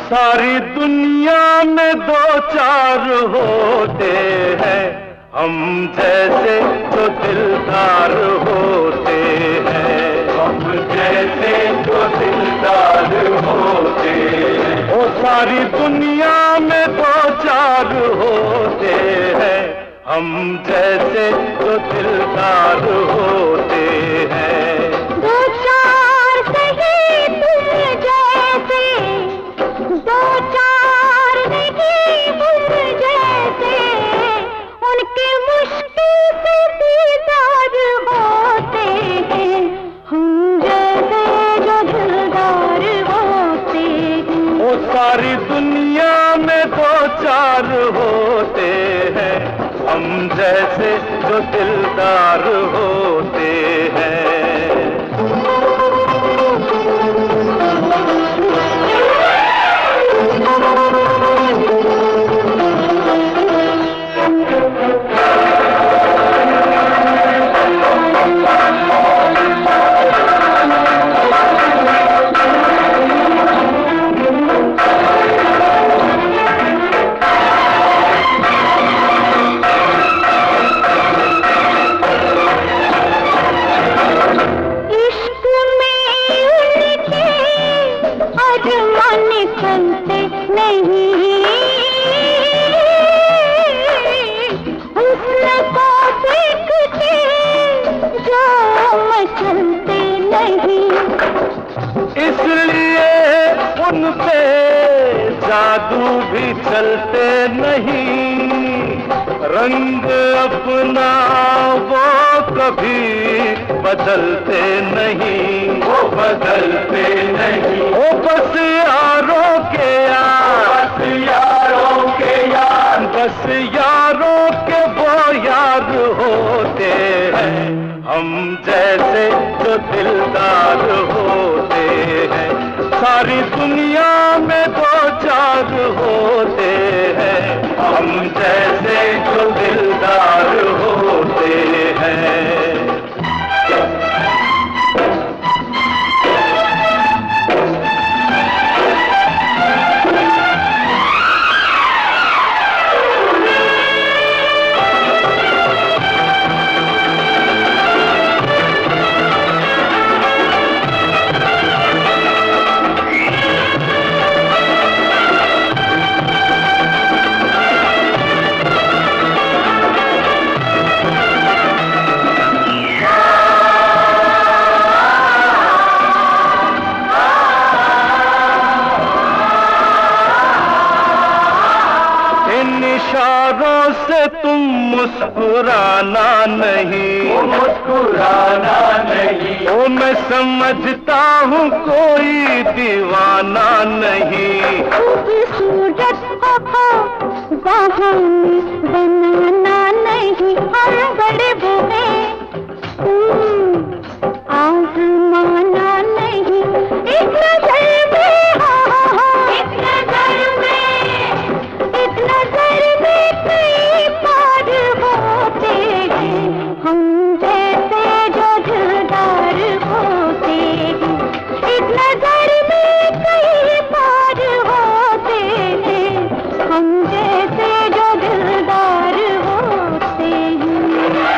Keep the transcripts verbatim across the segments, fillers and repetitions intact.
सारी दुनिया में दो चार होते हैं हम जैसे जो दिलदार होते हैं, हम जैसे जो दिलदार होते हैं। ओ सारी दुनिया में दो चार होते हैं हम जैसे जो दिलदार होते हैं। दो चार सही तुम जैसे, दो चार नहीं तुम जैसे, उनके मुश्किल से दीदार होते हैं हम जैसे जो दिलदार होते हैं। ओ सारी दुनिया में दो चार होते हैं हम जैसे जो दिलदार होते हैं। इसलिए उन पे जादू भी चलते नहीं, रंग अपना वो कभी बदलते नहीं, वो बदलते नहीं। ओ बस यारों के यार, बस यारों के यार, बस यारों के वो यार होते हैं हम जैसे जो दिलदार होते हैं। सारी दुनिया में दो चार होते हैं हम जैसे जो दिलदार होते हैं। इशारों से तुम मुस्कुराना नहीं, मुस्कुराना नहीं। ओ मैं समझता हूँ कोई दीवाना नहीं। खूबसूरत को बहाने बनाना नहीं, हम बड़े बुरे आजमाना नहीं। एक नजर में, एक नजर में, एक नजर में कई पार होते हैं हम जैसे जो दिलदार होते हैं। एक नजर में कई पार होते हैं हम जैसे जो दिलदार होते हैं।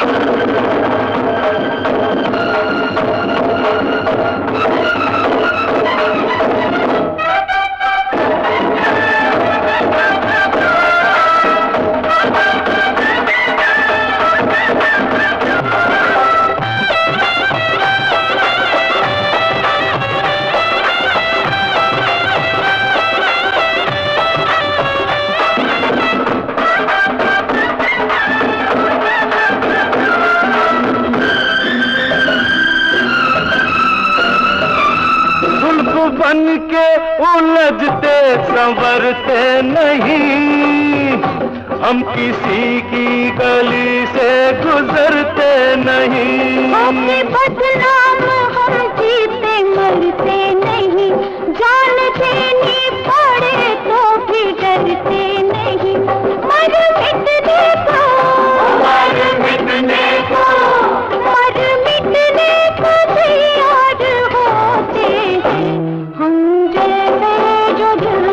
बन के उलझते संवरते नहीं, हम किसी की गली से गुजरते नहीं। अपने बदनाम हम जीते मरते नहीं, जान देनी पड़े तो भी डरते नहीं। मर मिटने को, मर मिटने को, मर मिटने को तैयार होते हैं हम जैसे जो